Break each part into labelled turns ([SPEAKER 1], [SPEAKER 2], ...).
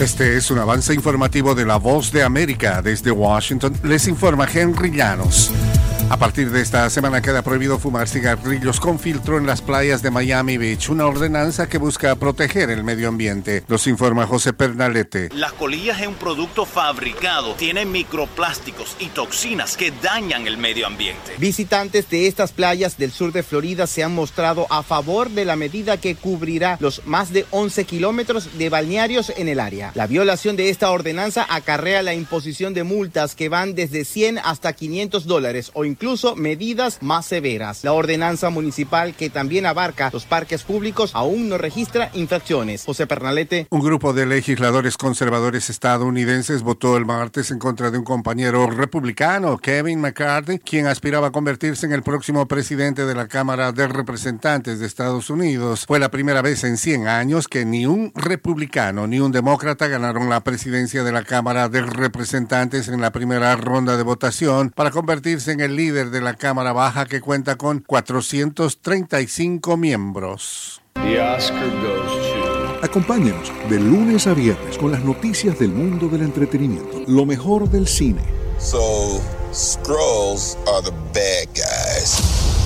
[SPEAKER 1] Este es un avance informativo de La Voz de América. Desde Washington les informa Henry Llanos. A partir de esta semana queda prohibido fumar cigarrillos con filtro en las playas de Miami Beach, una ordenanza que busca proteger el medio ambiente. Nos informa José Pernalete.
[SPEAKER 2] Las colillas es un producto fabricado, tiene microplásticos y toxinas que dañan el medio ambiente.
[SPEAKER 3] Visitantes de estas playas del sur de Florida se han mostrado a favor de la medida que cubrirá los más de 11 kilómetros de balnearios en el área. La violación de esta ordenanza acarrea la imposición de multas que van desde $100 hasta $500 o incluso medidas más severas. La ordenanza municipal, que también abarca los parques públicos, aún no registra infracciones. José Pernalete.
[SPEAKER 1] Un grupo de legisladores conservadores estadounidenses votó el martes en contra de un compañero republicano, Kevin McCarthy, quien aspiraba a convertirse en el próximo presidente de la Cámara de Representantes de Estados Unidos. Fue la primera vez en 100 años que ni un republicano ni un demócrata ganaron la presidencia de la Cámara de Representantes en la primera ronda de votación para convertirse en el líder de la Cámara Baja, que cuenta con 435 miembros.
[SPEAKER 4] Acompáñenos de lunes a viernes con las noticias del mundo del entretenimiento, lo mejor del cine.
[SPEAKER 5] So, Skrulls are the bad guys.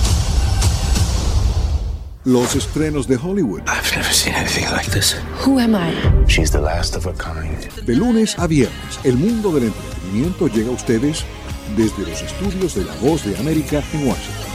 [SPEAKER 4] Los estrenos de Hollywood.
[SPEAKER 6] I've never seen anything like this.
[SPEAKER 7] Who am I?
[SPEAKER 6] She's the last of a kind.
[SPEAKER 4] De lunes a viernes, el mundo del entretenimiento llega a ustedes desde los estudios de La Voz de América en Washington.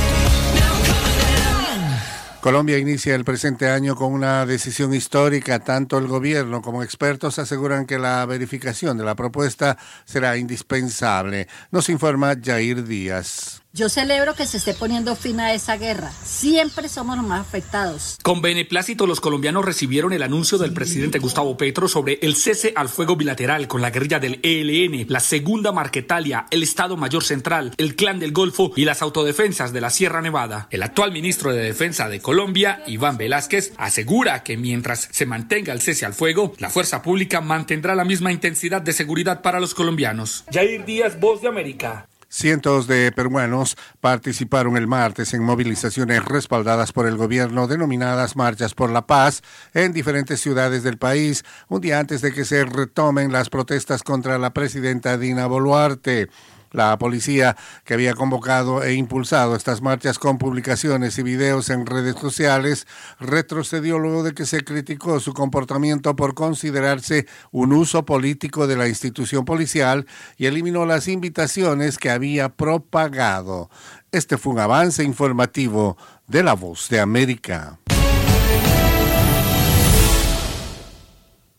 [SPEAKER 1] Colombia inicia el presente año con una decisión histórica. Tanto el gobierno como expertos aseguran que la verificación de la propuesta será indispensable. Nos informa Yair Díaz.
[SPEAKER 8] Yo celebro que se esté poniendo fin a esa guerra. Siempre somos los más afectados.
[SPEAKER 9] Con beneplácito, los colombianos recibieron el anuncio del presidente Gustavo Petro sobre el cese al fuego bilateral con la guerrilla del ELN, la Segunda Marquetalia, el Estado Mayor Central, el Clan del Golfo y las autodefensas de la Sierra Nevada. El actual ministro de Defensa de Colombia, Iván Velázquez, asegura que mientras se mantenga el cese al fuego, la fuerza pública mantendrá la misma intensidad de seguridad para los colombianos. Yair Díaz, Voz de América.
[SPEAKER 1] Cientos de peruanos participaron el martes en movilizaciones respaldadas por el gobierno denominadas Marchas por la Paz en diferentes ciudades del país, un día antes de que se retomen las protestas contra la presidenta Dina Boluarte. La policía, que había convocado e impulsado estas marchas con publicaciones y videos en redes sociales, retrocedió luego de que se criticó su comportamiento por considerarse un uso político de la institución policial y eliminó las invitaciones que había propagado. Este fue un avance informativo de La Voz de América.